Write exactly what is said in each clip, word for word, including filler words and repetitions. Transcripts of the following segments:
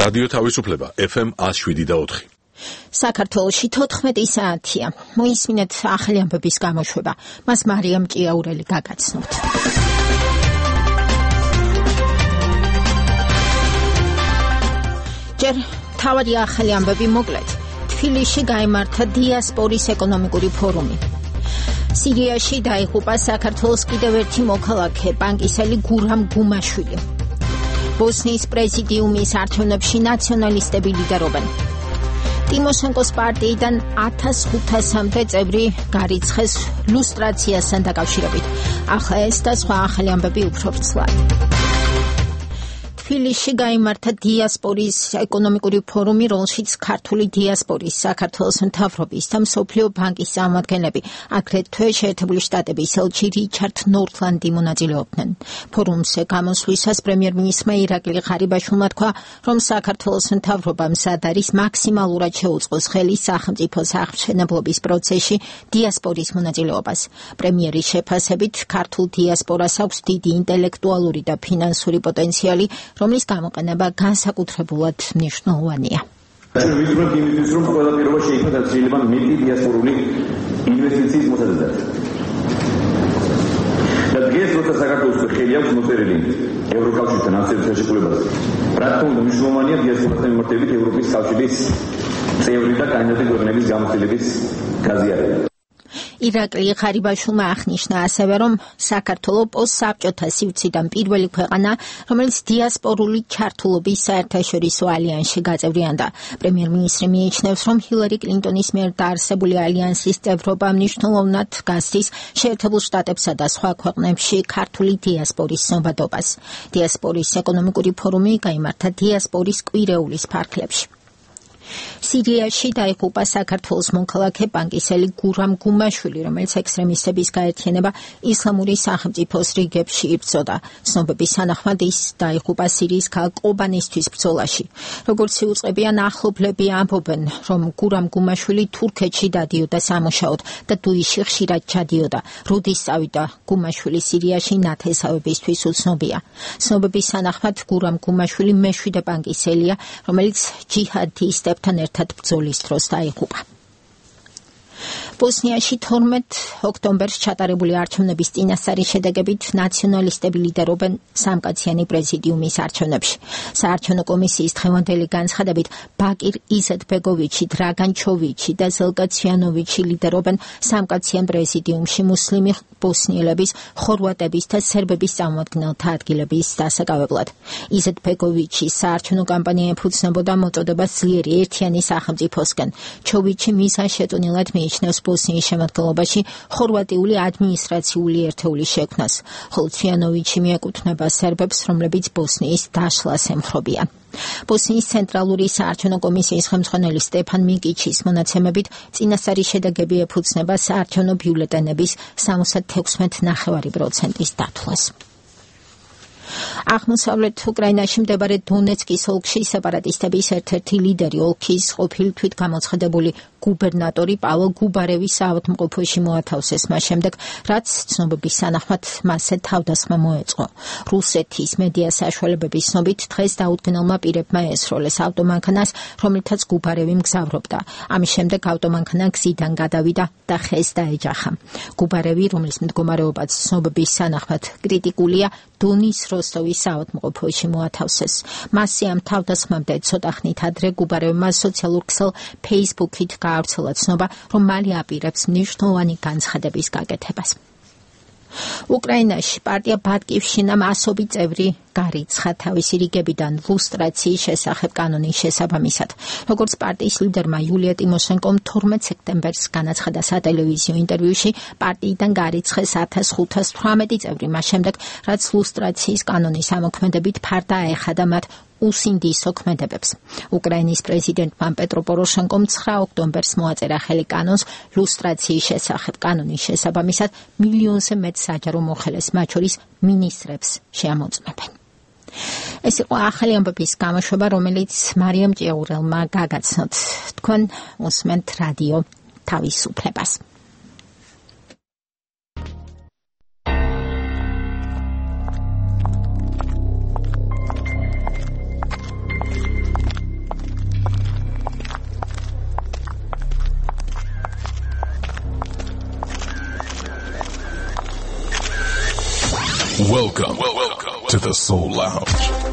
რადიო თავისუფლება ეფ ემ ათს შვიდი და ოთხი. საქართველოში თოთხმეტი საათია. მოისმინეთ ახალი ამბების გამოშვება. მას მარიამ ჭიაურელი გაგაცნობთ. ჯერ თავადი ახალი ამბები მოკლედ. თბილისში გაიმართა დიასპორის ეკონომიკური ფორუმი. სირიაში დაიღუპა საქართველოს კიდევ ერთი მოქალაქე, ბანკისელი გურამ გუმაშვილი. ბოსნიის პრეზიდიუმის არჩევნებში ნაციონალისტები ლიდერობენ. ტიმოშენკოს პარტიიდან ათას ხუთასამდე წევრი გარიცხეს ლუსტრაციასთან დაკავშირებით. ახლა ეს და სხვა ახალი ამბები უფრო ვრცლად. თბილისში გაიმართა დიასპორის ეკონომიკური ფორუმი, რომელშიც ქართული დიასპორის, საქართველოს მთავრობის და მსოფლიო ბანკის წარმომადგენლები, აგრეთვე შეერთებული შტატების ელჩი რიჩარდ ნორთლანდი მონაწილეობდნენ. ფორუმზე გამოსვლისას პრემიერ-მინისტრმა ირაკლი ღარიბაშვილმა თქვა, რომ საქართველოს მთავრობა მზად არის მაქსიმალურად შეუწყოს ხელი სახელმწიფოს აღმშენებლობის პროცესში დიასპორის მონაწილეობას. პრემიერის შეფასებით, ქართულ დიასპორას აქვს დიდი ინტელექტუალური და ფინანსური პოტენციალი, რომლის გამოყენება განსაკუთრებულად მნიშვნელოვანია. ჩვენ ვიწრებთ იმისთვის, რომ ყველა პირობა შეიქმნას შეიძლება მეტი დიასპორული ინვესტიციის მოსაზრად. და დღეს როცა საქართველოს ხელი აქვს მოწერილი ევროკავშირთან ასეთ შეშეკულებაზე, რა თქმა უნდა მნიშვნელოვანია დიასპორასთან მიმართებით ევროპის კავშირის წევრი და კანდიდატი ქვეყნების გამოცდილების გაზიარება. ირაკლი ღარიბაშვილმა აღნიშნა ასევე, რომ საქართველოს პოსტსაბჭოთა სივრციდან პირველი ქვეყანა, რომელიც დიასპორული ჩართულობის საერთაშორისო ალიანსში გაწევრიანდა. პრემიერ-მინისტრი მიიჩნევს, რომ ჰილარი კლინტონის მიერ დაარსებული ალიანსის წევრობა მნიშვნელოვნად გასცდის შეერთებულ შტატებსა და სხვა ქვეყნებში ქართული დიასპორის ცნობადობას. დიასპორის ეკონომიკური ფორუმი გაიმართა დიასპორის კვირეულის ფარგლებში. სირიაში დაიღუპა საქართველოს მოქალაქე ბანკისელი გურამ გუმაშვილი, რომელიც ექსტრემისტების გაერთიანება ისლამური სახელმწიფოს რიგებში იბრძოდა. ცნობების თანახმად ის დაიღუპა სირიის ქალაქ ყობანისთვის ბრძოლაში. როგორც იუწყებიან ახლობლები ამბობენ, რომ გურამ გუმაშვილი თურქეთში დადიოდა სამუშაოდ და დუიში ხშირად ჩადიოდა. როდის წავიდა გუმაშვილი სირიაში ნათესავებისთვის უცნობია. ცნობების თანახმად გურამ გუმაშვილი მეშვიდე ბანკისელია, რომელიც ჯიჰადისტ თან ერთად ბრძოლის დროს დაიღუპა. ბოსნიაში თორმეტ ოქტომბერს ჩატარებული არჩევნების წინასწარი შედეგებით ნაციონალისტები ლიდერობენ სამკაციანი პრეზიდიუმის არჩევნებში. საარჩევნო კომისიის დღევანდელი განცხადებით ბაკირ იზეთბეგოვიჩი, დრაგან ჩოვიჩი და ზელკა ცვიანოვიჩი ლიდერობენ სამკაციან პრეზიდიუმში მუსლიმი ბოსნიელების, ხორვატების და სერბების წარმომადგენელთა ადგილების დასაკავებლად. იზეთბეგოვიჩის საარჩევნო კამპანია ეფუძნებოდა მოწოდებას ძლიერი ერთიანი სახელმწიფოსკენ. ჩოვიჩი მიზანშეწონილად მიიჩნევს ბოსნიის შემადგენლობაში ხორვატიული ადმინისტრაციული ერთეულის შექმნას, ხოლო ცვიანოვიჩი მიეკუთვნება სერბებს, რომლებიც ბოსნიის დაშლას ემხრობიან. ბოსნიის ცენტრალური საარჩევნო კომისიის ხელმძღვანელი სტეფან მიკიჩის მონაცემებით წინასწარი შედეგები ეფუძნება საარჩევნო ბიულეტენების სამოცდათექვსმეტ ნახევარი პროცენტის დათვლას. აღმოსავლეთ უკრაინაში მდებარე დონეცკის ოლქში სეპარატისტების ერთ-ერთი ლიდერი, ოლქის ყოფილი თვითგამოცხადებული გუბერნატორი პავლო გუბარევი საავადმყოფოში მოათავსეს მას შემდეგ, რაც ცნობების თანახმად მასზე თავდასხმა მოეწყო. რუსეთის მედია საშუალებების ცნობით დღეს დაუდგენელმა პირებმა ესროლეს ავტომანქანას, რომელთაც გუბარევი მგზავრობდა. ამის შემდეგ ავტომანქანა გზიდან გადავიდა და ხეს დაეჯახა. გუბარევი, რომლის მდგომარეობაც ცნობების თანახმად კრიტიკულია, დონის როსტოვის საავადმყოფოში მოათავსეს. მასზე ამ თავდასხმამდე ცოტა ხნით ადრე გუბარევმა სოციალურ ქსელ Facebook-ით გაავრცელა ცნობა, რომ მალე აპირებს მნიშვნელოვანი განცხადების გაკეთებას. უკრაინაში პარტია ბატკივშინამ ასობი წევრი გარიცხა თავისი რიგებიდან ლუსტრაციის შესახებ კანონის შესაბამისად. როგორც პარტიის ლიდერმა იულია ტიმოშენკომ თორმეტ სექტემბერს განაცხადა სატელევიზიო ინტერვიუში, პარტიიდან გარიცხეს ათას ხუთას თვრამეტი წევრი მას შემდეგ, რაც ლუსტრაციის კანონის ამოქმედებით ფარდა აეხადა მათ უსინდისო ქმედებებს. უკრაინის პრეზიდენტმა პეტრო პოროშენკომ ცხრა ოქტომბერს მოაწერა ხელი კანონს ლუსტრაციის შესახებ. კანონის შესაბამისად მილიონზე მეტ საჯარო მოხელეს, მათ შორის მინისტრებს შეამოწმებენ. ეს იყო ახალი ამბების გამოშვება, რომელიც მარიამ ჭიაურელმა გაგაცნოთ. თქვენ უსმენთ რადიო თავისუფლებას. Welcome, welcome to the Soul Lounge.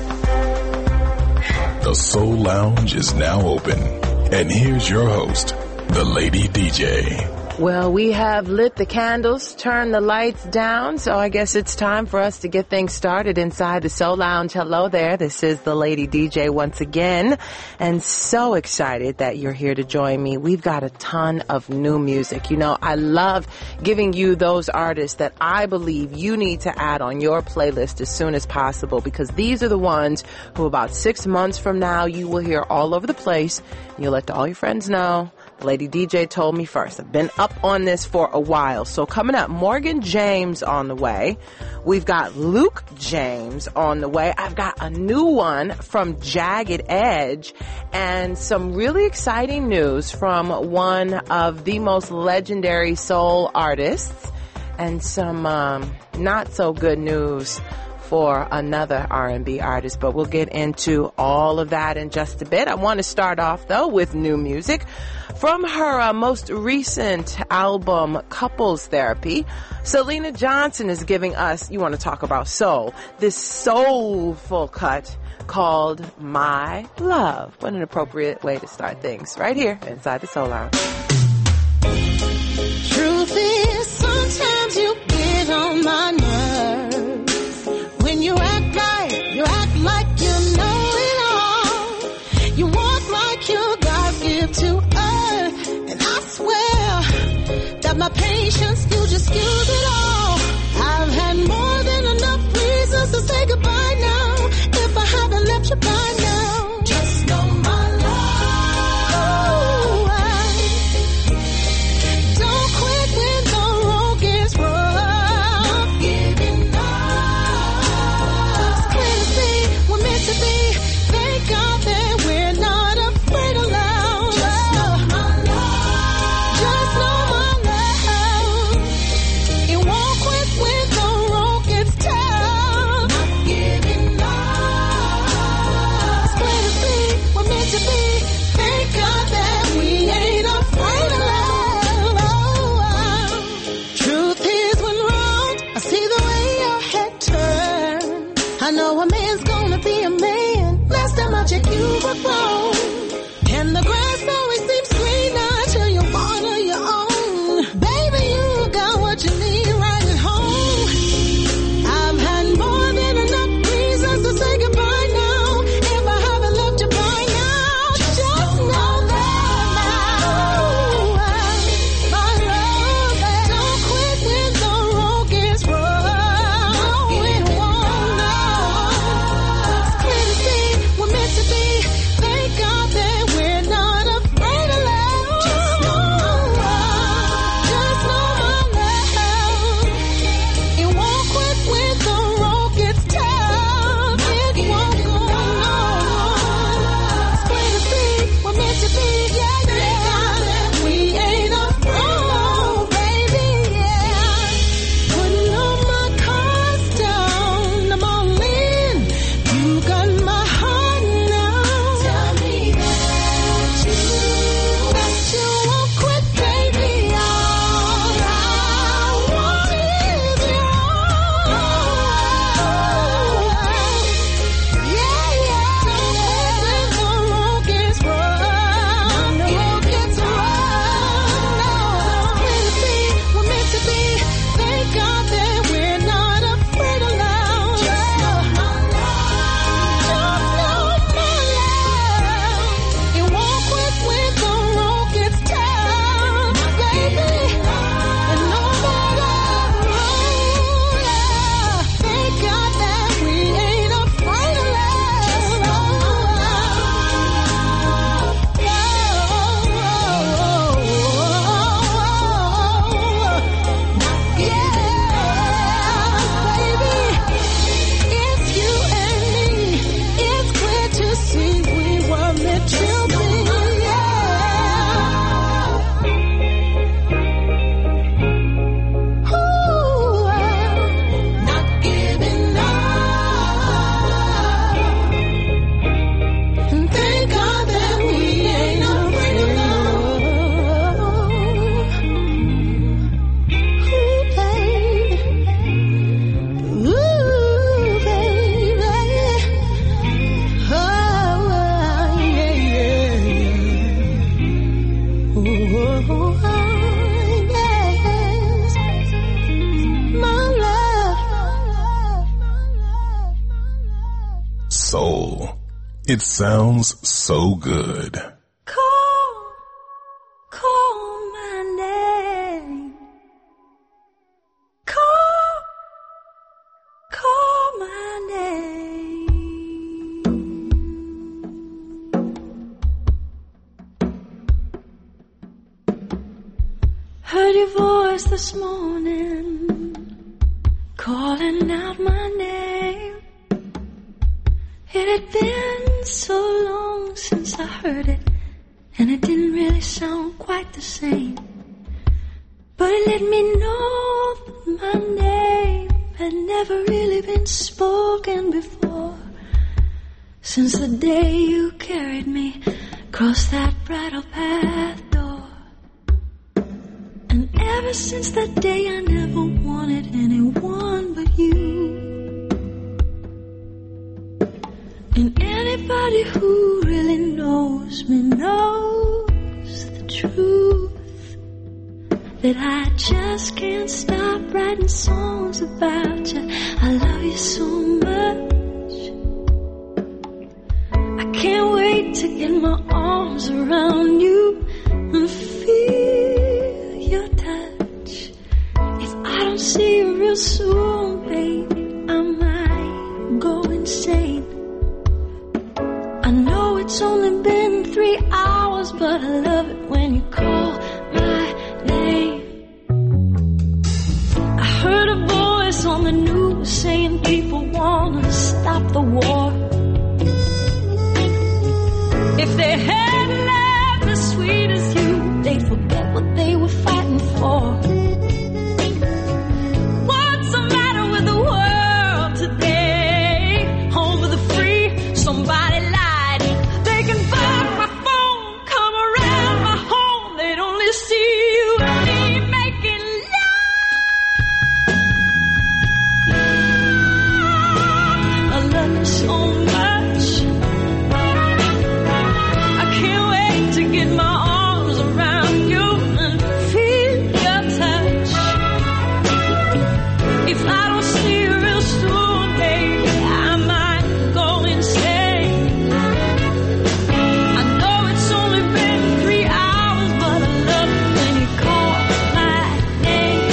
The Soul Lounge is now open. And here's your host, the Lady D J. Well, we have lit the candles, turned the lights down, so I guess it's time for us to get things started inside the Soul Lounge. Hello there, this is the Lady D J once again, and so excited that you're here to join me. We've got a ton of new music. You know, I love giving you those artists that I believe you need to add on your playlist as soon as possible, because these are the ones who about six months from now you will hear all over the place. You'll let all your friends know. Lady D J told me first. I've been up on this for a while. So coming up, Morgan James on the way. We've got Luke James on the way. I've got a new one from Jagged Edge and some really exciting news from one of the most legendary soul artists and some um, not so good news for another R and B artist, but we'll get into all of that in just a bit. I want to start off, though, with new music. From her uh, most recent album, Couples Therapy, Selena Johnson is giving us, you want to talk about soul, this soulful cut called My Love. What an appropriate way to start things right here inside the Soul Lounge. Truth is, sometimes you get on my nerves. When you act like, you act like you know it all. You walk like you God give to earth. And I swear that my patience, you just use it all. I've had more than enough reasons to say goodbye now. If I haven't left you by now, just know my love. Don't quit when the road gets rough. Not giving up. It's clear to see we're meant to be. Thank God that we're not afraid of love. Just know my love. Just know my love. It won't quit when the road gets tough. Not giving up. It's clear to see we're meant to be. Thank God that we ain't afraid of love. Truth is when wrong, I see the way your head turns. I know a man's gonna be a man. Last time I checked, you were grown. And the grass always seems greener till you water your own. Baby, you got what you need right at home. I've had more than enough reasons to say goodbye now. If I haven't left you by now, just know that now. My love, don't quit when the road gets rough. No, it won't, no. It's clear to see we're meant to be. Thank God It sounds so good. Call, call my name. Call, call my name. Heard your voice this morning, calling out my name. It had been so long since I heard it, and it didn't really sound quite the same. But it let me know that my name had never really been spoken before. Since the day you carried me across that bridal path door. And ever since that day I never wanted anyone but you. And anybody who really knows me knows the truth, that I just can't stop writing songs about you. I love you so much. I can't wait to get my arms around you and feel your touch. If I don't see you real soon, baby, I might go insane. I know it's only been three hours, but I love it when you call my name. I heard a voice on the news saying people want to stop the war. If they had loved as sweet as you, they'd forget what they were fighting for. What's the matter with the world today? Home of the free, somebody lied. They can buy my phone, come around my home. They'd only see you and me making love. I love you so much. I can't wait to get my arms around you and feel your touch. If I don't see you real soon, baby, I might go insane. I know it's only been three hours, but I love it when you call my name.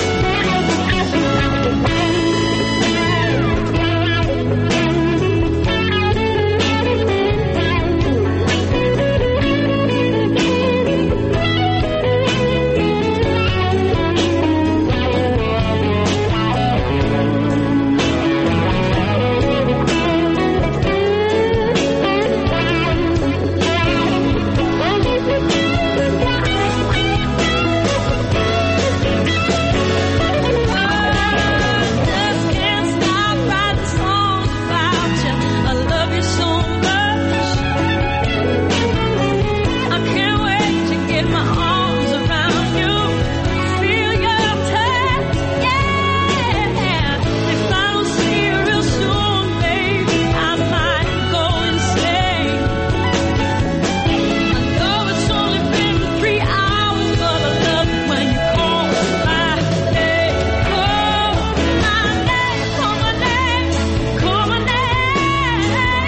Just can't stop writing songs about you. I love you so much. I can't wait to get my arms around you, feel your touch, yeah. If I don't see you real soon, baby, I might go insane. I know it's only been three hours, but I love it when you call my name. Call my name, call my name, call my name.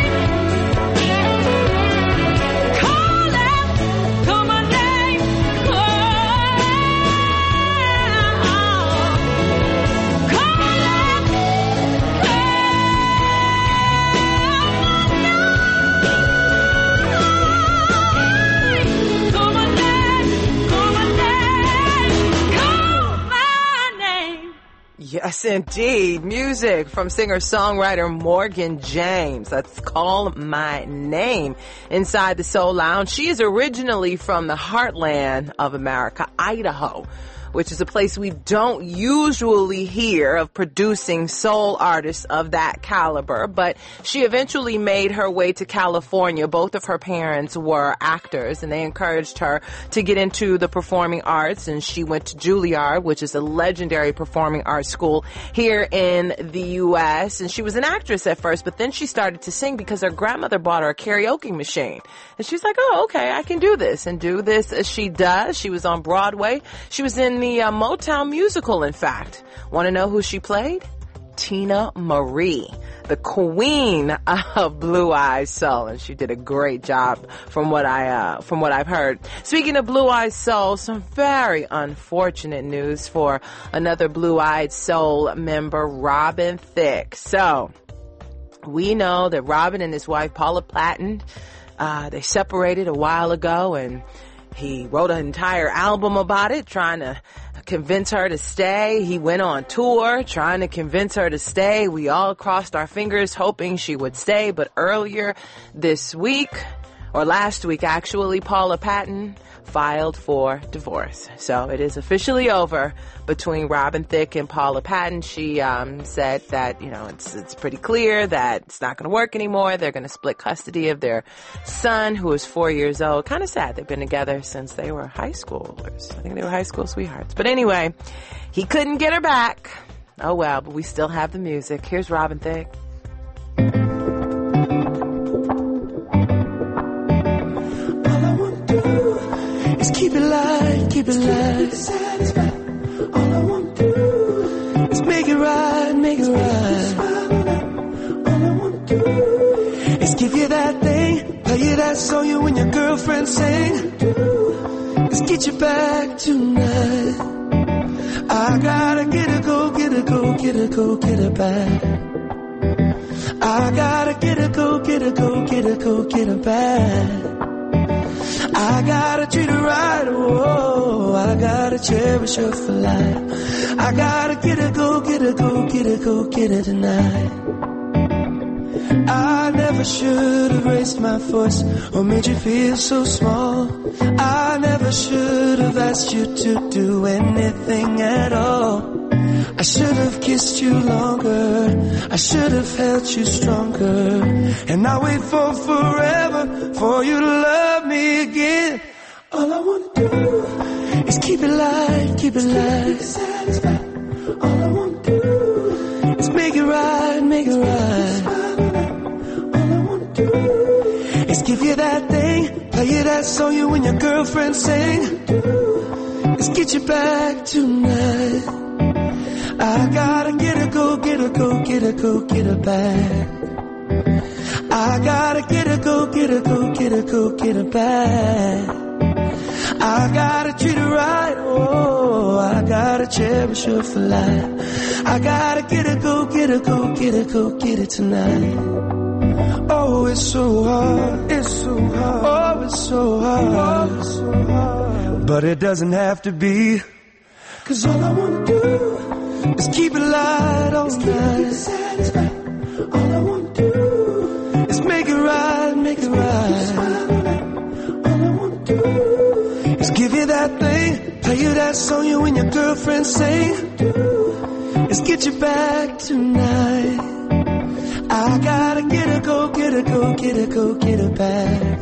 Call it, call my name, call Yes, indeed. Music from singer-songwriter Morgan James. That's Call My Name inside the Soul Lounge. She is originally from the heartland of America, Idaho, which is a place we don't usually hear of producing soul artists of that caliber. But she eventually made her way to California. Both of her parents were actors, and they encouraged her to get into the performing arts. And she went to Juilliard, which is a legendary performing arts school here in the U S. And she was an actress at first, but then she started to sing because her grandmother bought her a karaoke machine. And she's like, oh, okay, I can do this. And do this as she does. She was on Broadway. She was in the uh, Motown musical, in fact. Want to know who she played? Tina Marie. the queen of Blue Eyed Soul, and she did a great job from what I uh, from what I've heard. Speaking of Blue Eyed Soul, some very unfortunate news for another Blue Eyed Soul member, Robin Thicke. So we know that Robin and his wife Paula Patton, uh, they separated a while ago, and he wrote an entire album about it, trying to convince her to stay. He went on tour trying to convince her to stay. We all crossed our fingers hoping she would stay. But earlier this week, or last week actually, Paula Patton filed for divorce. So it is officially over between Robin Thicke and Paula Patton. She um, said that, you know, it's it's pretty clear that it's not going to work anymore. They're going to split custody of their son, who is four years old. Kind of sad. They've been together since they were high schoolers. I think they were high school sweethearts. But anyway, he couldn't get her back. Oh well, but we still have the music. Here's Robin Thicke. Keep it light, keep it light. Satisfied. All I want to do is make it right, make it right. All I want to do is give you that thing, play you that song you and your girlfriend sing. Is get you back tonight. I gotta get her, go, get her, go, get her, go, get her back. I gotta get her, go, get her, go, get her, go, get her back. I gotta treat her right, oh, I gotta cherish her for life. I gotta get her, go, get her, go, get her, go, get her tonight. I never should have raised my voice or made you feel so small. I never should have asked you to do anything at all. I should have kissed you longer, I should have held you stronger, and I wait for forever for you to love me again. All I wanna do is keep it light, keep it light. Satisfied. All I wanna do is make it right, make it right. All I wanna do is give you that thing, play you that song you and your girlfriend sing. Is get you back tonight. I gotta get her, go, get her, go, get her, go, get her back. I gotta get her, go, get her, go, get her, go, get her back. I gotta treat her right, oh, I gotta cherish her for life. I gotta get her, go, get her, go, get her, go, get her tonight. Oh, it's so hard, it's so hard, oh, it's so hard, oh, it's so hard. But it doesn't have to be, 'cause all I wanna do is keep it light all night. Satisfied. All I want to do is make it right, make it right. All I want to do is give you that thing, play you that song you and your girlfriend sing. Is get you back tonight. I gotta get her, go, get her, go, get her, go, get her back.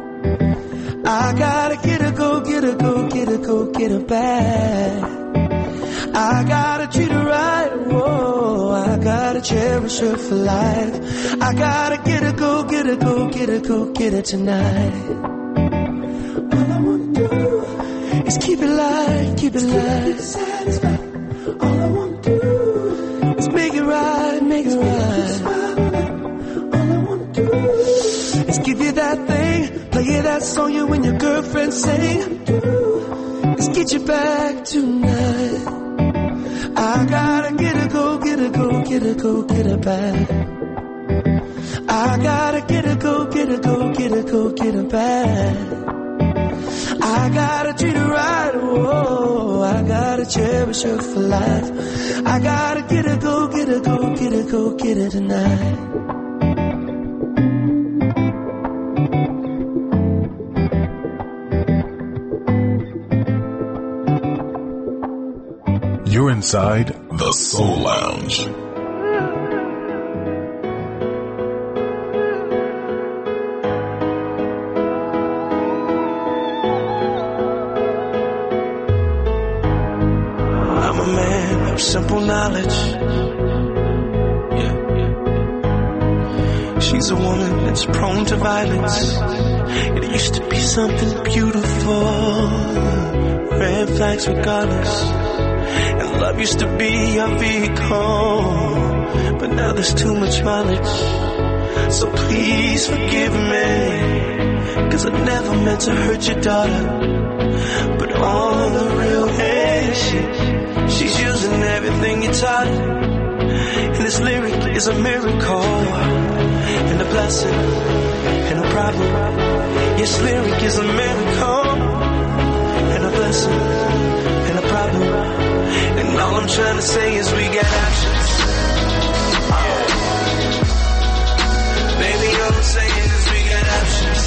I gotta get her, go, get her, go, get her, go, get her back. I gotta treat her right, whoa, I gotta cherish her for life. I gotta get her, go, get her, go, get her, go, get her tonight. All I wanna do is keep it light, keep it light. Satisfied. All I wanna do is make it right, make it right. All I wanna do is give you that thing, play you that song you and your girlfriend sing. Is get you back tonight. I gotta get her, go, get her, go, get her, go, get her back. I gotta get her, go, get her, go, get her, go, get her back. I gotta treat her right, oh, I gotta cherish her for life. I gotta get her, go, get her, go, get her, go, get her tonight. You're inside the Soul Lounge. I'm a man of simple knowledge. Yeah, yeah. She's a woman that's prone to violence. It used to be something beautiful. Red flags regardless. And love used to be our vehicle. but now there's too much mileage. So please forgive me, cause I never meant to hurt your daughter. But on the real hand, she, she's using everything you taught her. And this lyric is a miracle, and a blessing, and a problem. Yes, lyric is a miracle, and a blessing, and a problem. And all I'm trying to say is we got options. Baby, all I'm saying is we got options.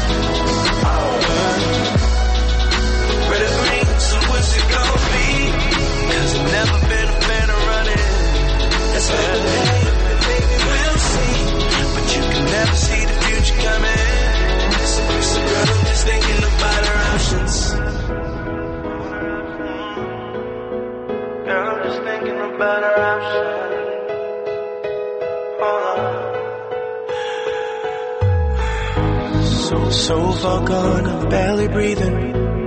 Red or green, so what's it gonna be? Cause I've never been a fan of running. That's right, baby, we'll see. But you can never see the future coming. So, so girl, I'm just thinking about our options. Girl, I'm just thinking about our options. Hold on. So, so far gone, I'm barely breathing.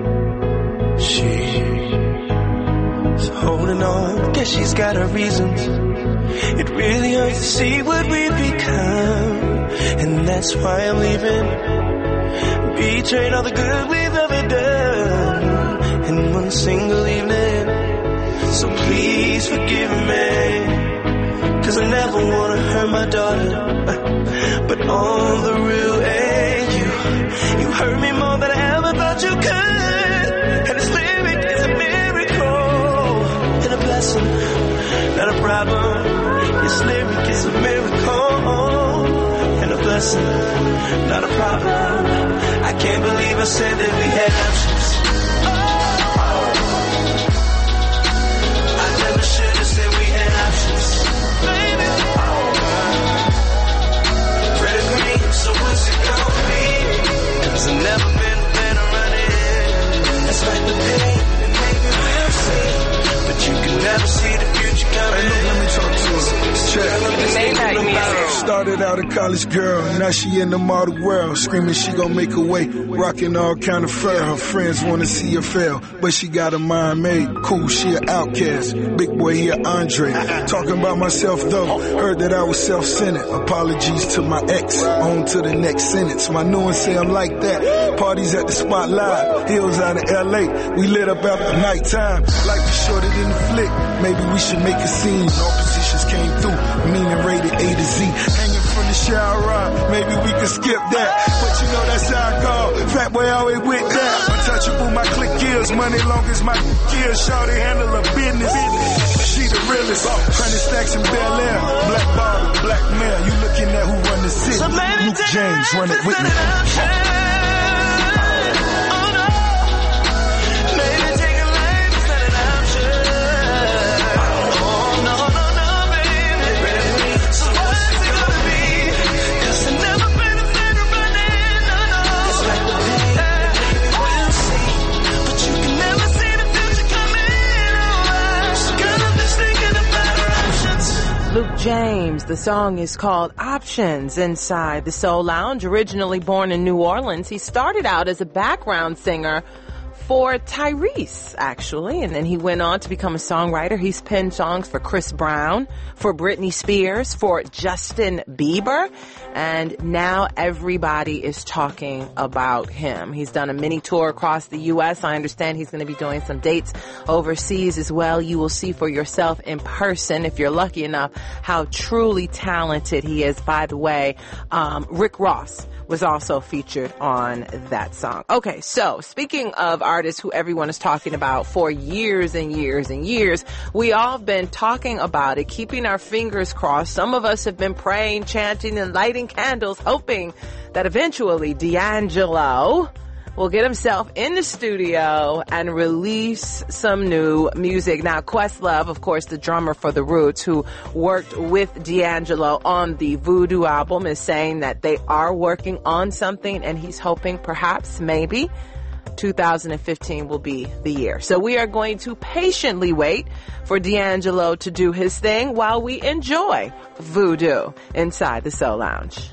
She's holding on, guess she's got her reasons. It really hurts to see what we've become, and that's why I'm leaving. Betrayed all the good we've ever done in one single evening. So please forgive me, cause I never wanna hurt my daughter. But on the real end, you, you hurt me more than I ever thought you could. And this lyric is a miracle and a blessing, not a problem. This lyric is a miracle and a blessing, not a problem. I can't believe I said that we had options. I never should have said we had options. Baby, red or green, so what's it gonna be? Cause I've never been a fan of running. That's like the pain, and maybe we'll see. But you can never see the future coming. Hey, look, let me talk to her. Check. Started out a college girl, now she in the model world. Screaming she gon' make her way, rocking all kind of fur. Her friends wanna see her fail, but she got her mind made. Cool, she an outcast. Big boy here, Andre. Talking about myself though, heard that I was self-centered. Apologies to my ex, on to the next sentence. My new one say I'm like that. Parties at the Spotlight, hills out of L A. We lit up after nighttime, life is shorter than the flick. Maybe we should make a scene. All positions came through, meaning rated A to Z. Hanging from the shower rod, maybe we can skip that. But you know that's how I go. Fat boy always with that. Untouchable, my click kills. Money long as my kills. Shawty handle her business. She the realest. Hundred stacks in Bel Air. Black bottle, black male. You looking at who run the city. So Luke James, run it with me. Luke James. The song is called Options inside the Soul Lounge. Originally born in New Orleans, he started out as a background singer for Tyrese, actually, and then he went on to become a songwriter. He's penned songs for Chris Brown, for Britney Spears, for Justin Bieber, and now everybody is talking about him. He's done a mini tour across the U S. I understand he's going to be doing some dates overseas as well. You will see for yourself in person, if you're lucky enough, how truly talented he is. By the way, um, Rick Ross was also featured on that song. Okay, so speaking of artists who everyone is talking about for years and years and years, we all have been talking about it, keeping our fingers crossed. Some of us have been praying, chanting, and lighting candles, hoping that eventually D'Angelo will get himself in the studio and release some new music. Now, Questlove, of course, the drummer for The Roots, who worked with D'Angelo on the Voodoo album, is saying that they are working on something, and he's hoping perhaps, maybe, two thousand fifteen will be the year. So we are going to patiently wait for D'Angelo to do his thing while we enjoy Voodoo inside the Soul Lounge.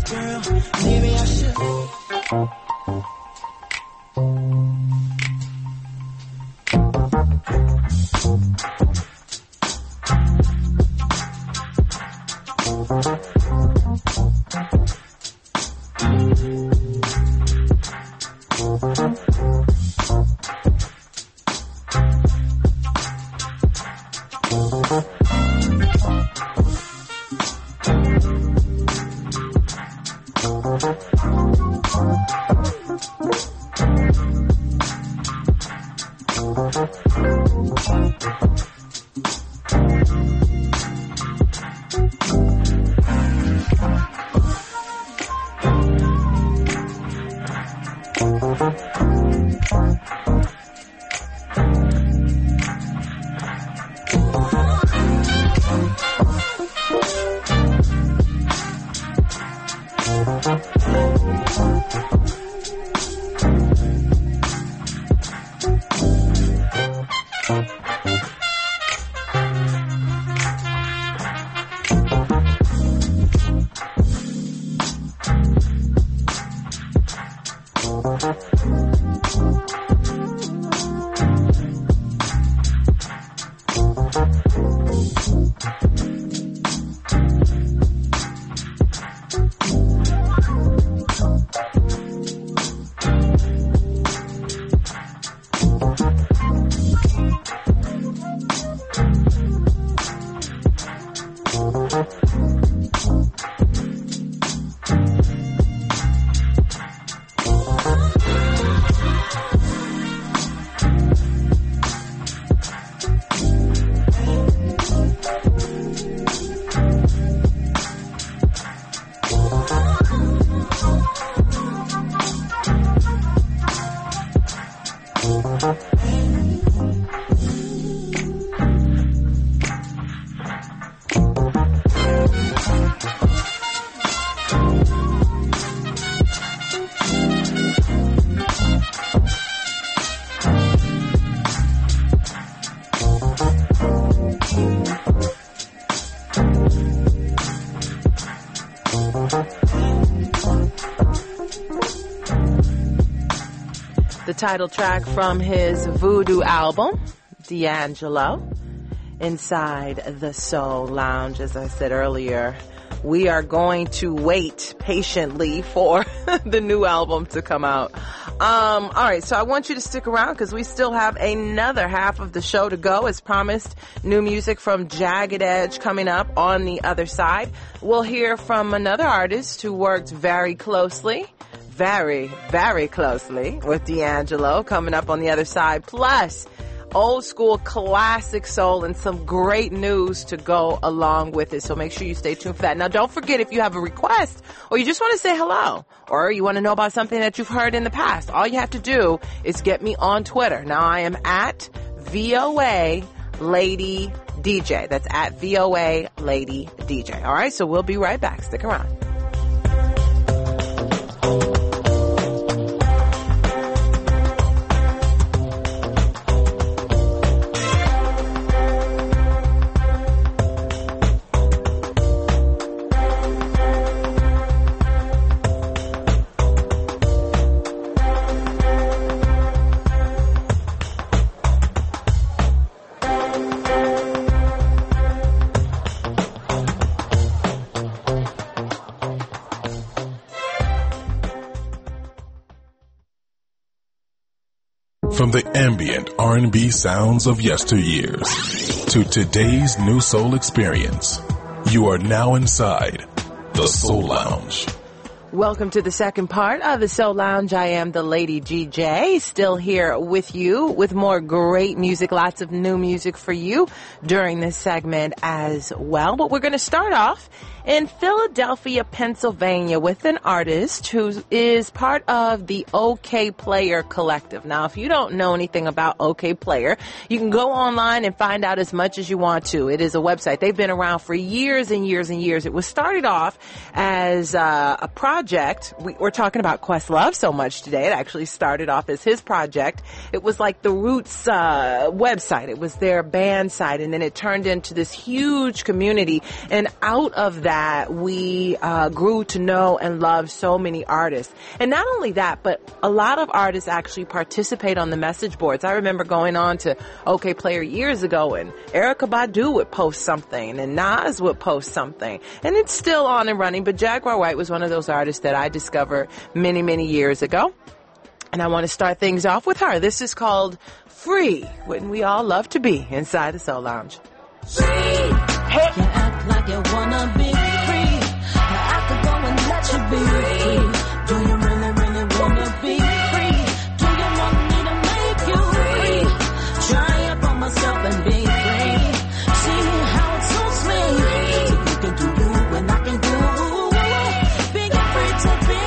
Cause girl, maybe I should. The title track from his Voodoo album, D'Angelo, inside the Soul Lounge. As I said earlier, we are going to wait patiently for the new album to come out. Um, all right, so I want you to stick around because we still have another half of the show to go. As promised, new music from Jagged Edge coming up on the other side. We'll hear from another artist who worked very closely, very, very closely with D'Angelo coming up on the other side. Plus, old school classic soul and some great news to go along with it. So make sure you stay tuned for that. Now, don't forget, if you have a request or you just want to say hello or you want to know about something that you've heard in the past, all you have to do is get me on Twitter. Now, I am at V O A Lady D J. That's at V O A Lady D J. All right, so we'll be right back. Stick around. From the ambient R and B sounds of yesteryears to today's new soul experience, you are now inside the Soul Lounge. Welcome to the second part of the Soul Lounge. I am the Lady D J, still here with you with more great music, lots of new music for you during this segment as well. But we're going to start off in Philadelphia, Pennsylvania with an artist who is part of the OK Player Collective. Now, if you don't know anything about OK Player, you can go online and find out as much as you want to. It is a website. They've been around for years and years and years. It was started off as uh, a project project, we, we're talking about Questlove so much today. It actually started off as his project. It was like the Roots uh, website. It was their band site, and then it turned into this huge community. And out of that, we uh, grew to know and love so many artists. And not only that, but a lot of artists actually participate on the message boards. I remember going on to OK Player years ago, and Erykah Badu would post something, and Nas would post something. And it's still on and running, but Jaguar White was one of those artists that I discovered many, many years ago. And I want to start things off with her. This is called Free, wouldn't we all love to be inside the Soul Lounge? Free. Hey. You act like you wanna be free. I could go and let you be free. Do you really, really wanna be free? Do you want me to make you free? Try up on myself and be free. See how it suits me. So you can do you and I can do. Being free to be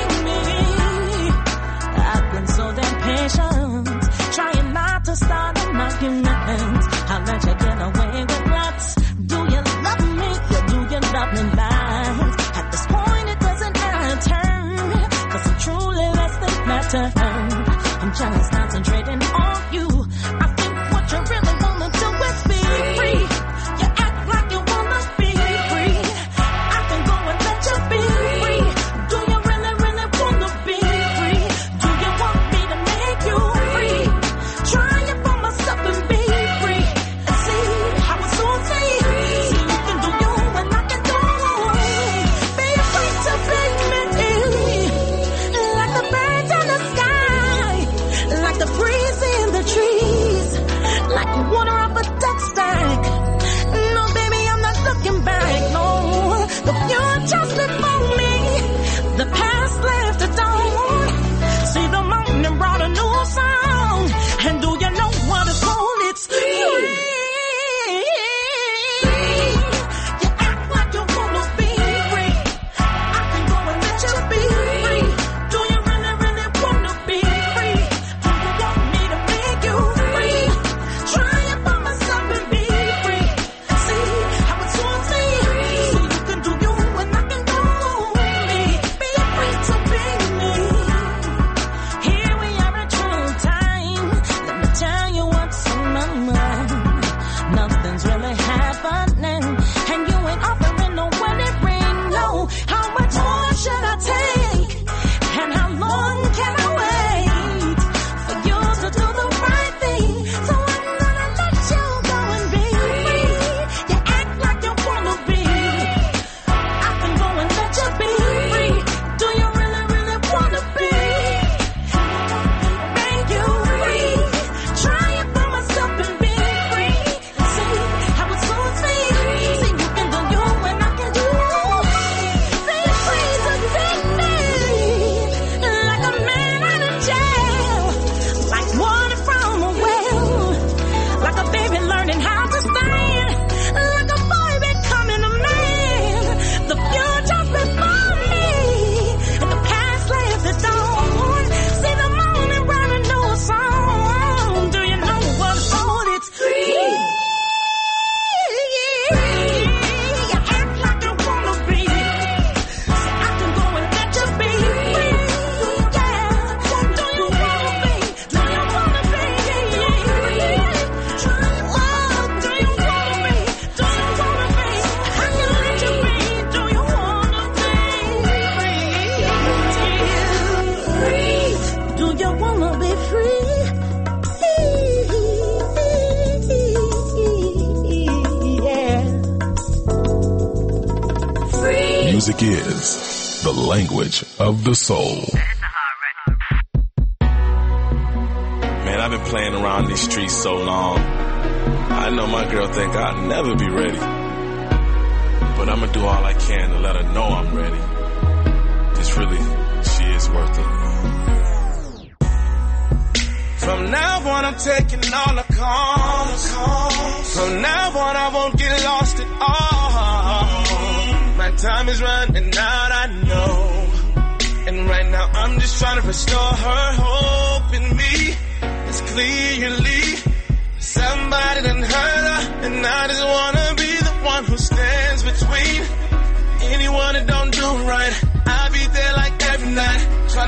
me. I've been so damn patient, trying not to start an argument. I'll let you get away with lots. Do you love me or do you love me back? At this point it doesn't matter, cause I'm truly less than matter. I'm just concentrating on you. I think what you really wanna do is be free. You act like you wanna be free. I can go and let you be free. Do you really, really wanna be free? Do you want me to make you free? Try it for myself and be free. And see how it's so free. See you can do you and I can do. Be free to be me. Like the birds in the sky. Like the breeze in the trees. Like water off a duck stack. No, baby, I'm not looking back. No, the future's before me. The past left a dawn. See the morning brought a new song. And do you know what it's called? It's free. You act like you wanna be free. I can go and let you be free. Do you really, really wanna be free? Do you want me to make you free? Try it for myself and be free. See how it's so free. So you can do you and I can do me. Be free to be me. Here we are at true time. Let me tell you what's on my mind. Nothing's really happening, and you ain't offering no wedding ring. No, how much more should I take? And how long can I wait for you to do the right thing? So I'm gonna let you go and be free. You act like you wanna be. I can go and let you be free. Do you really, really wanna be? Make you free. Try it for myself and be free. See how it's so free. See you can do you and I can do. Be free to be me. Like a man out of jail. Like water from a well. Like a baby learning how to stand. Like a boy becoming a man. The future's before me. And the past left the dawn. See the morning brought a new song. Do you know what it's called? It's free. You act like you wanna be. So I can go and let you be free. Yeah. Do you wanna be? Do you wanna be? Oh, do you wanna be? Do you wanna be? I can let you be. Do you wanna be free? Do you wanna be free? Yeah. Free. Music is the language of the soul. Man, I've been playing around these streets so long. I know my girl think I'll never be ready. But I'ma do all I can to let her know I'm ready. Just really, she is worth it. From now on, I'm taking all the calls. From now on, I won't get lost at all. My time is running out, I know. And right now, I'm just trying to restore her hope in me. It's clearly somebody done hurt her, and I just wanna be the one who stands between anyone that don't do right. I'll be there like every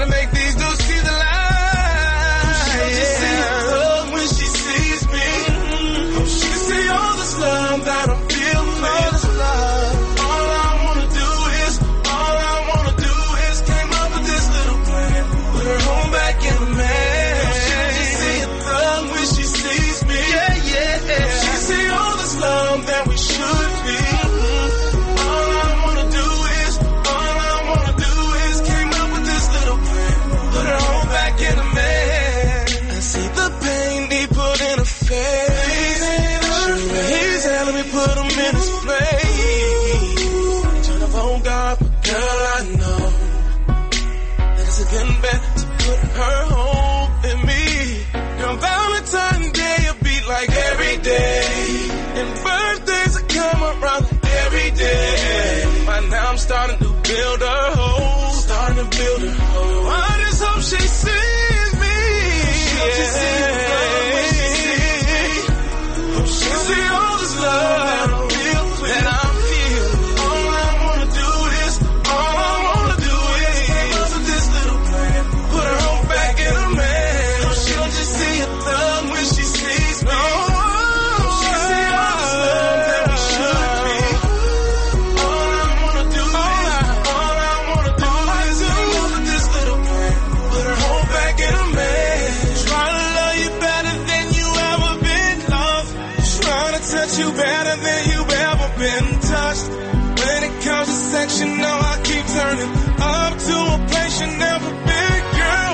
make these dudes see the light. She just see a thug when she sees me. Oh, she can see all this love that I'm feeling. All this love. All I wanna do is, all I wanna do is came up with this little plan. Put her home back in the man. Oh, she can just see a thug when she sees me. Yeah, yeah. She can see all this love that we should be. All I wanna do is, all I wanna do is came up with this little plan. Put her home back in the man. I see the pain he put in her face. Sure, he's telling me put him in his place. Turn up on God, but girl, I know that it's getting better to put her hope in me. Girl, Valentine's Day a beat like every day, and birthdays that come around like every day. By now I'm starting to build her hope, starting to build her hope. I just hope she sees me. Hope she sees the love when she sees me. Hope she see all this love that I feel, that I feel. All I wanna do is, all I wanna do is came up with this little plan. Put her home back in her man. Hope she don't just see a thug when she sees me. Hope she see all this love that we should be. All I wanna do is, all I wanna do is come up with this little plan. Put her home back in her man. Trying to love you better than you ever been loved. Trying to touch you better than you ever been touched. When it comes to sex, you know I keep turning up to a place you never been, girl.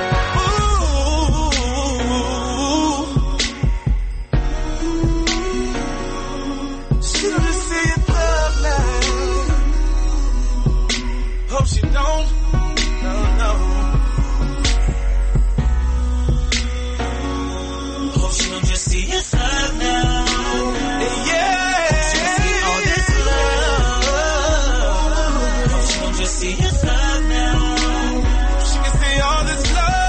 Ooh. She don't just see a thug now. Hope she don't. No, no. Hope she don't just see a thug now. Yeah. She can see all this love. Hope she don't just see a thug now. She can see all this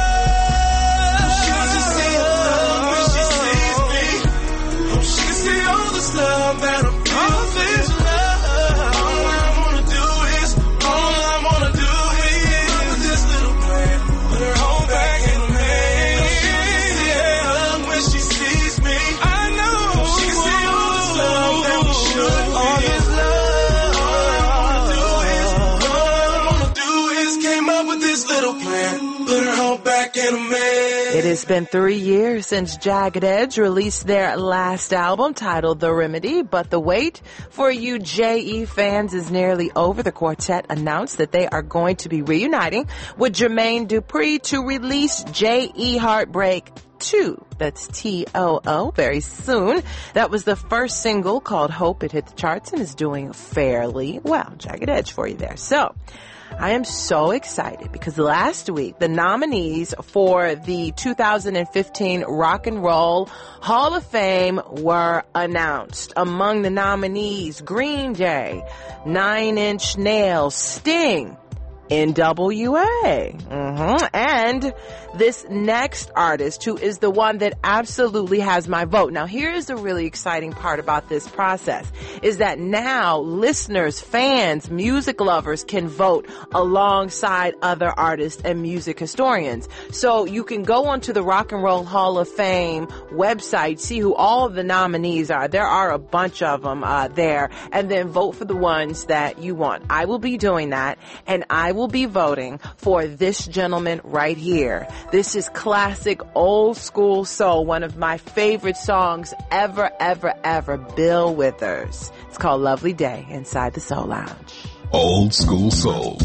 love. She don't just see a thug when she sees me. Hope she can see all this love that I'm feeling. This love. All I wanna do is, all I wanna do is come with this little plan. Put her home back in the man. She can see a thug when she sees me. I know. She can see all this love that we should be. All this love. All I wanna do is, all I wanna do is came up with this little plan. Put her home back in the man. It has been three years since Jagged Edge released their last album titled The Remedy, but the wait for you J E fans is nearly over. The quartet announced that they are going to be reuniting with Jermaine Dupri to release J E Heartbreak two. That's T O O very soon. That was the first single called Hope. It hit the charts and is doing fairly well. Jagged Edge for you there. So, I am so excited because last week the nominees for the two thousand fifteen Rock and Roll Hall of Fame were announced. Among the nominees, Green Day, Nine Inch Nails, Sting, N W A, mm-hmm. and this next artist who is the one that absolutely has my vote. Now, here's the really exciting part about this process is that now listeners, fans, music lovers can vote alongside other artists and music historians. So you can go onto the Rock and Roll Hall of Fame website, see who all of the nominees are. There are a bunch of them uh, there, and then vote for the ones that you want. I will be doing that, and I will be voting for this gentleman right here. This is classic old school soul, one of my favorite songs ever, ever, ever, Bill Withers. It's called Lovely Day inside the Soul Lounge. Old school soul.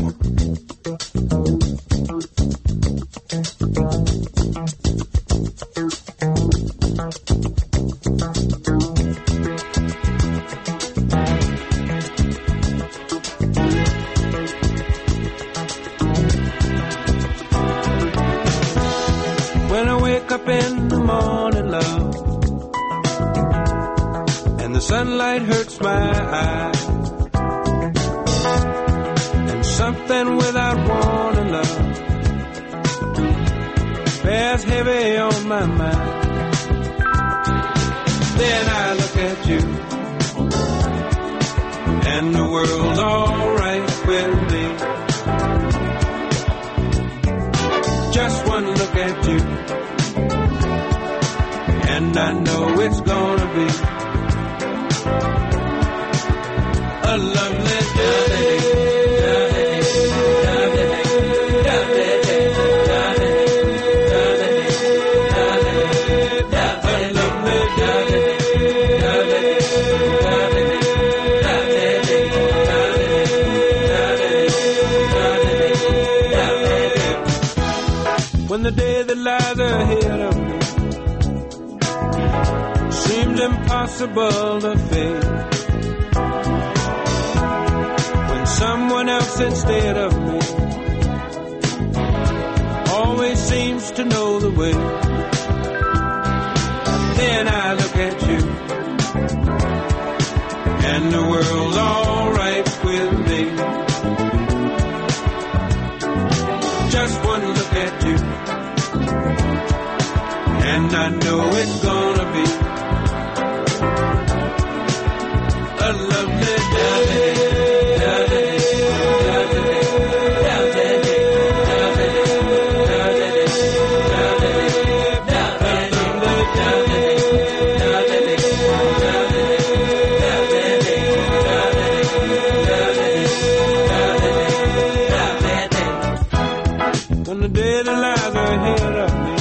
When I wake up in the morning, love, and the sunlight hurts my eyes, and something without warning, love, bears heavy on my mind. Then I look at you, and the world's alright with me. Just one look at you, and I know it's gonna be a lovely day. When the day that lies ahead of me seems impossible to face, when someone else instead of me always seems to know the way, then I look at you and the world's all right with me. Just one look at you, and I know it's gonna be a lovely day. When the day that lies ahead of me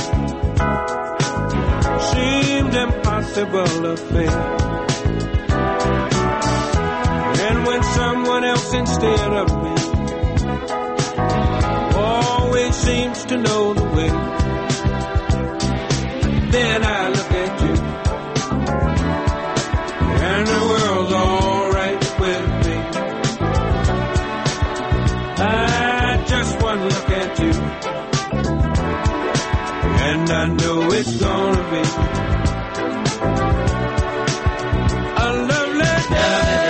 seemed impossible to face, and when someone else instead of me always seems to know the way, then I look at you and the world's all right with me. I just one look at you, and I know it's gonna be a lovely day.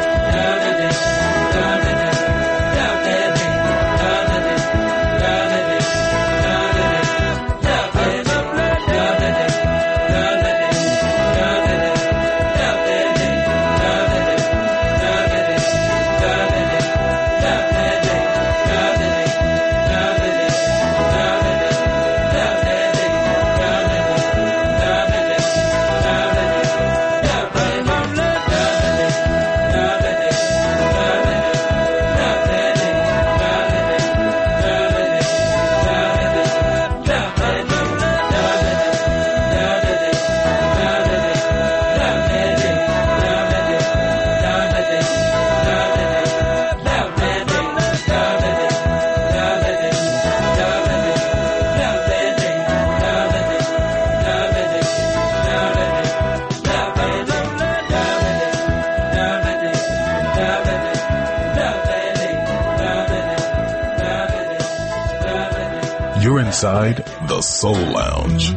You're inside the Soul Lounge.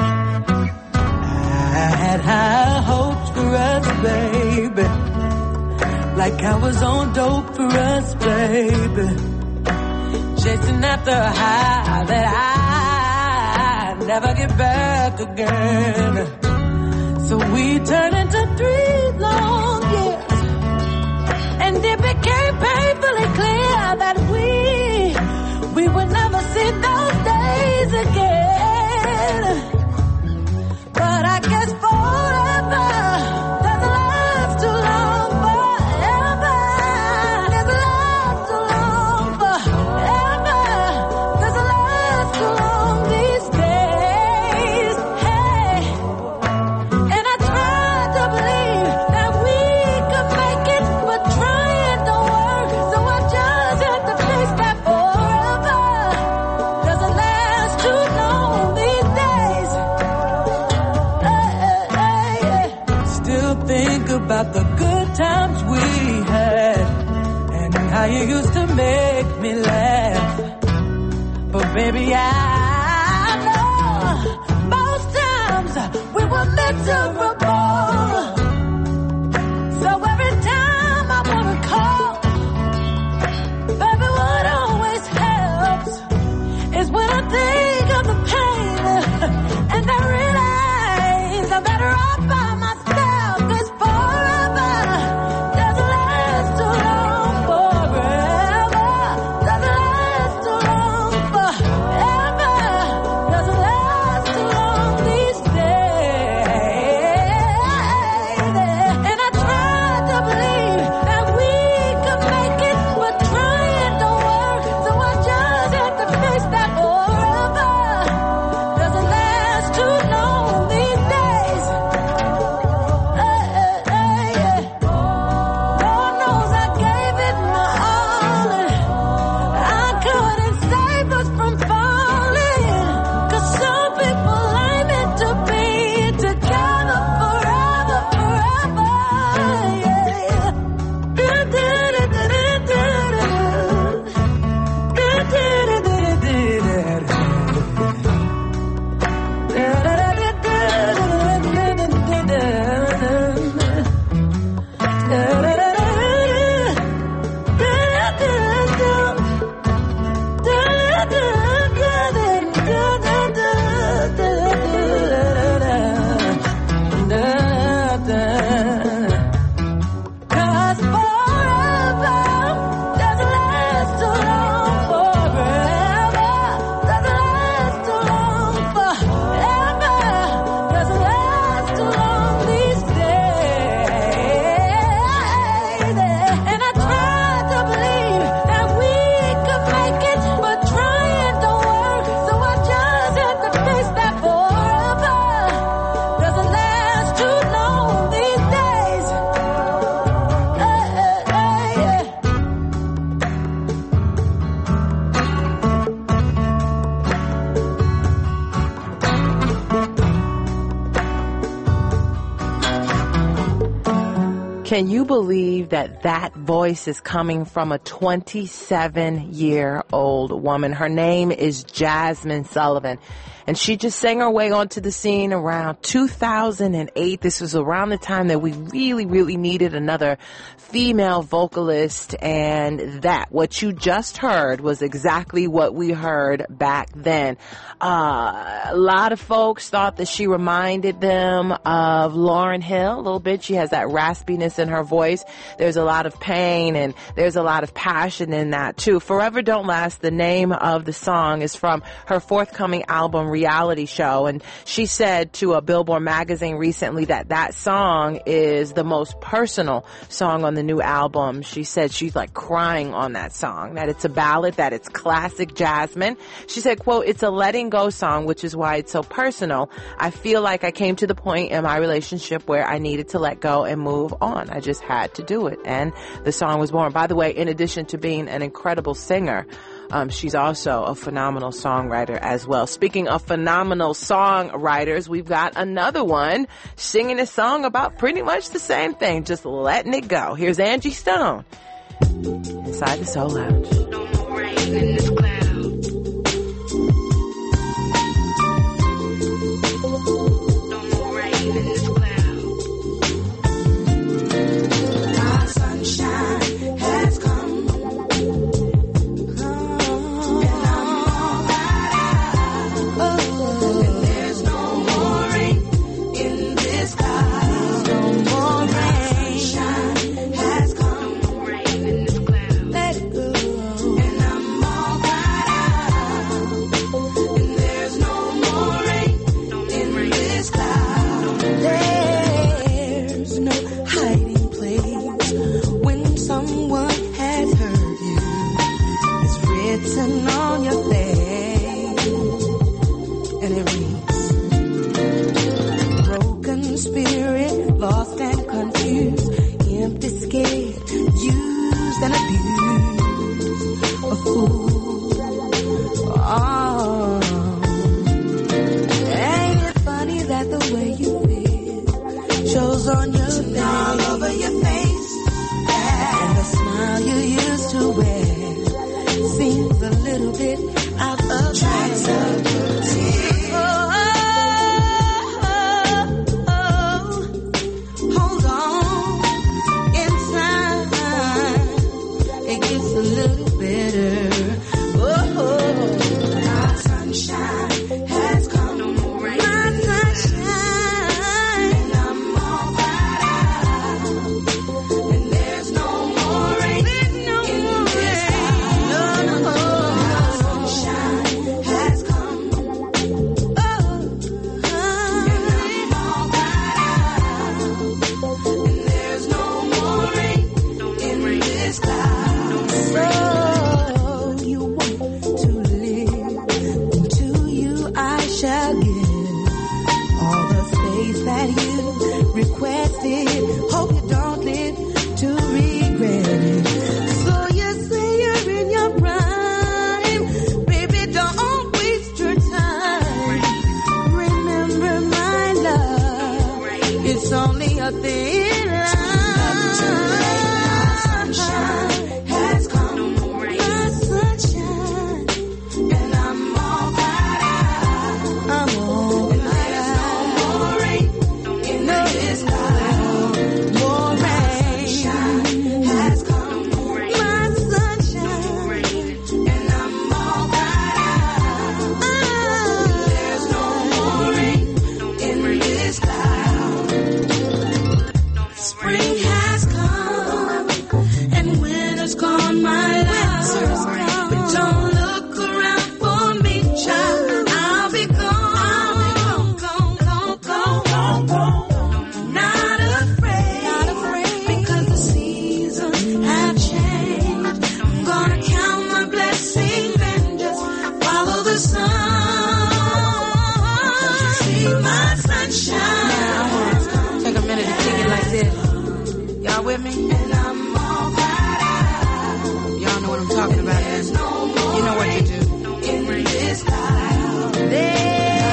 I had high hopes for us, baby, like I was on dope for us, baby, chasing after a high that I never get back again. So we turned into three long years, and it became painfully clear that we we would never see those days again. But I guess forever, there's a life too long forever. There's a life too long forever. There's a life too long these days. Hey, and I tried to believe that we could make it, but trying don't work. So I just had to face that forever doesn't last too long these days. Hey, hey, hey. Still think about the good times we had and how you used to make me laugh. But baby, I know most times we were miserable. So every time I wanna call, baby, what always helps is when I think of the pain and I realize I'm better off by myself. 'Cause forever doesn't last too long. Forever doesn't last too long. Forever Can you believe that that voice is coming from a twenty-seven-year-old woman? Her name is Jazmine Sullivan, and she just sang her way onto the scene around two thousand eight. This was around the time that we really, really needed another female vocalist, and that, what you just heard, was exactly what we heard back then. Uh, a lot of folks thought that she reminded them of Lauryn Hill a little bit. She has that raspiness in her voice. There's a lot of pain and there's a lot of passion in that too. Forever Don't Last, the name of the song, is from her forthcoming album Reality Show, and she said to a Billboard magazine recently that that song is the most personal song on the new album. She said she's like crying on that song, that it's a ballad, that it's classic Jazmine. She said, quote, "It's a letting go song, which is why it's so personal. I feel like I came to the point in my relationship where I needed to let go and move on. I just had to do it." And the song was born. By the way, in addition to being an incredible singer, Um, she's also a phenomenal songwriter as well. Speaking of phenomenal songwriters, we've got another one singing a song about pretty much the same thing, just letting it go. Here's Angie Stone inside the Soul Lounge. No more rain in this cloud. No more rain in this cloud. Our sunshine has come. Has the sun. Don't you see my sunshine? Now I want to take a minute to kick it like this. Y'all with me? And I'm all right out. Y'all know what I'm talking about. There's no more You know what you do. in this cloud. There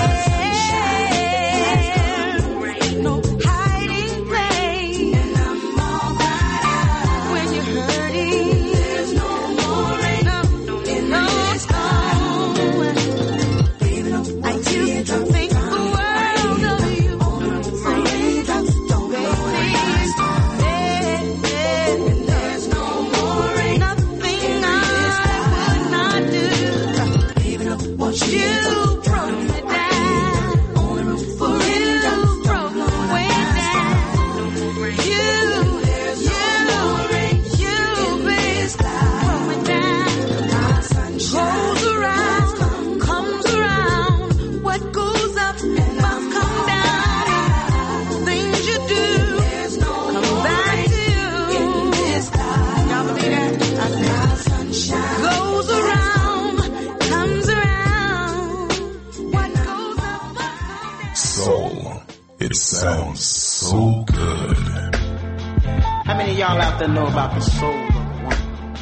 Ain't no hiding place. And I'm all right out. when you're hurting. There's no more rain in this cloud. Baby, don't I used to think the world of you. say raindrops don't go fast. And there's no more rain Nothing I would not do. Baby, don't want you You broke me down. only room for You raindrops broke me way down. You, you, you, babe, broke me down. my sunshine. Goes around, comes around. What goes up must come down. Things you do There's no come more back to you. this cloud. Y'all believe that? I My said, sunshine. goes around, comes around. What goes up must come down. Soul. It sounds so good. How many of y'all out there know about the soul of a woman?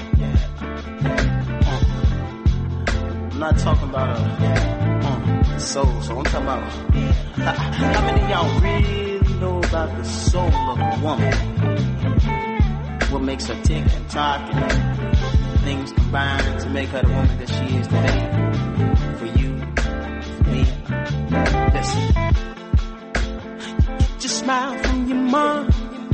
Uh, I'm not talking about a uh, soul, so I'm talking about how many of y'all really know about the soul of a woman? What makes her tick and talk and things combine to make her the woman that she is today? For you, for me. Listen. Get your smile from your mom.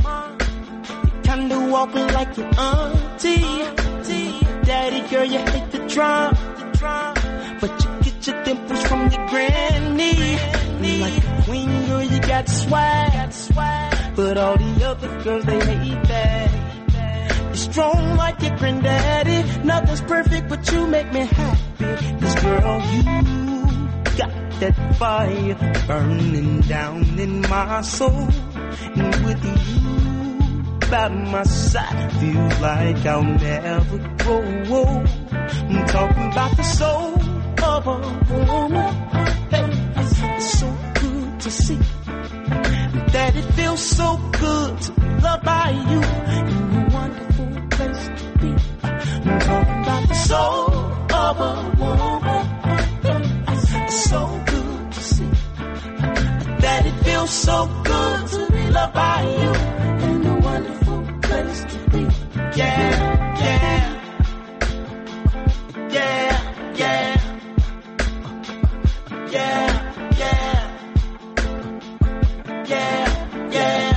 Kinda walking like your auntie. Daddy girl, you hate the drum, but you get your dimples from your granny. Like a queen girl, you got swag, but all the other girls they hate that. You're strong like your granddaddy. Nothing's perfect, but you make me happy. 'Cause girl, you got that fire burning down in my soul, and with you by my side, feels like I'll never grow. I'm talking about the soul of a woman. Hey, it's so good to see that it feels so good to be loved by you. In a wonderful place to be. I'm talking about the soul of a woman. It's so good to see that it feels so good to be loved by you. In a wonderful place to be. Yeah, yeah, yeah, yeah, yeah, yeah, yeah, yeah,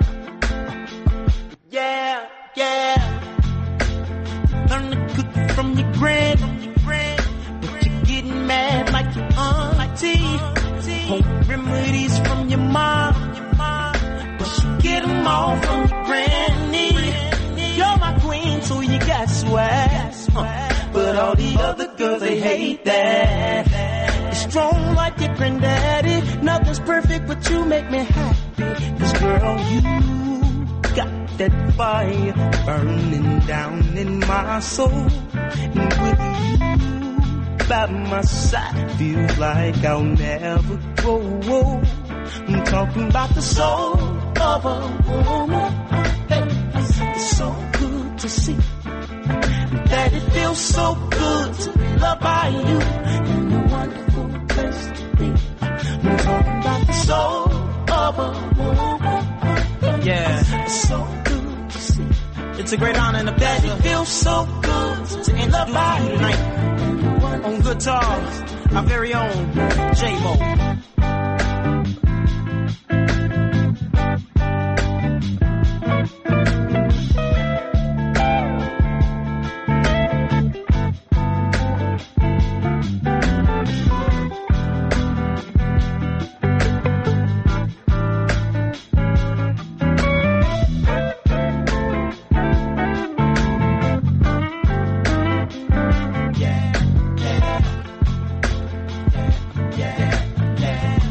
yeah, yeah. Learn to cook from your grand, but you're getting mad like your auntie. Home remedies from your mom, but you get them all from your granny. You're my queen, so you got swag. Huh. But all the other girls, they hate that. You're strong like your granddaddy. Nothing's perfect, but you make me happy. 'Cause girl, you got that fire burning down in my soul. And with you by my side, feels like I'll never grow. I'm talking about the soul of a woman. Hey, it's so good to see that it feels so good to be loved by you. In a wonderful place to be. I'm talking about the soul of a woman. Yeah, it's so good to see. It's a great honor and a pleasure. That it feels so good to introduce you tonight on guitar, our very own J-Mo. Yeah, yeah, yeah, yeah.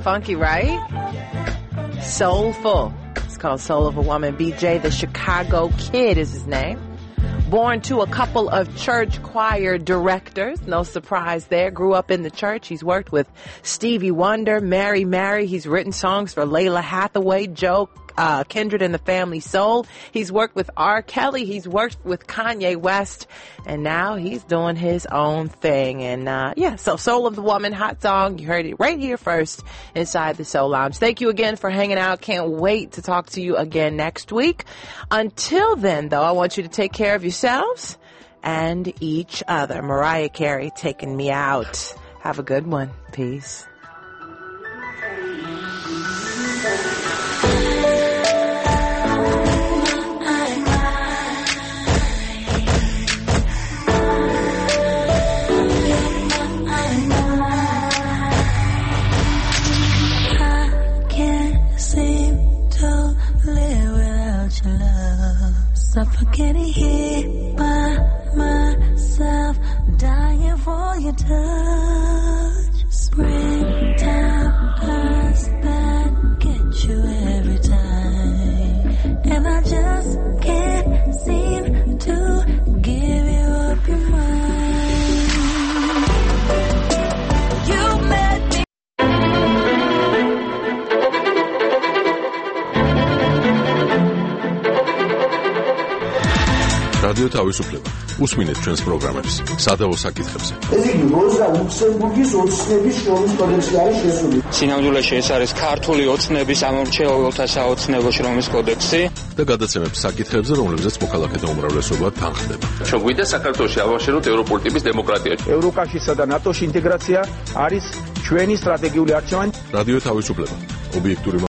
funky, right? Soulful. It's called Soul of a Woman. B J, the Chicago Kid is his name. Born to a couple of church choir directors. No surprise there. Grew up in the church. He's worked with Stevie Wonder, Mary Mary. He's written songs for Layla Hathaway, Joe Uh, Kindred and the Family Soul. He's worked with R. Kelly. He's worked with Kanye West. And now he's doing his own thing. And, uh, yeah, so Soul of the Woman, hot song. You heard it right here first inside the Soul Lounge. Thank you again for hanging out. Can't wait to talk to you again next week. Until then, though, I want you to take care of yourselves and each other. Mariah Carey, Taking Me Out. Have a good one. Peace. Suffocating here by myself, dying for your touch. Springtime eyes that get you every time, and I just can't seem to give you up your mind. You made me. რადიო თავისუფლება. უსმინეთ ჩვენს პროგრამებს სადავო საკითხებზე. ეს იგი როზა ლუქსემბურგის ოცნების შრომის კოდექსი არის შესული. სინამდვილეში ეს არის ქართული ოცნების ამომრჩეველთა საოცნებო შრომის კოდექსი და გადაცემებს საკითხებზე, რომლებზეც მოქალაქეთა უმრავლესობა თანხმდება. ჩვენ გვინდა საქართველოში ავაშენოთ ევროპული ტიპის დემოკრატია. ევროკავშირსა და ნატოში ინტეგრაცია არის ჩვენი სტრატეგიული არჩევანი. რადიო თავისუფლება. ობიექტური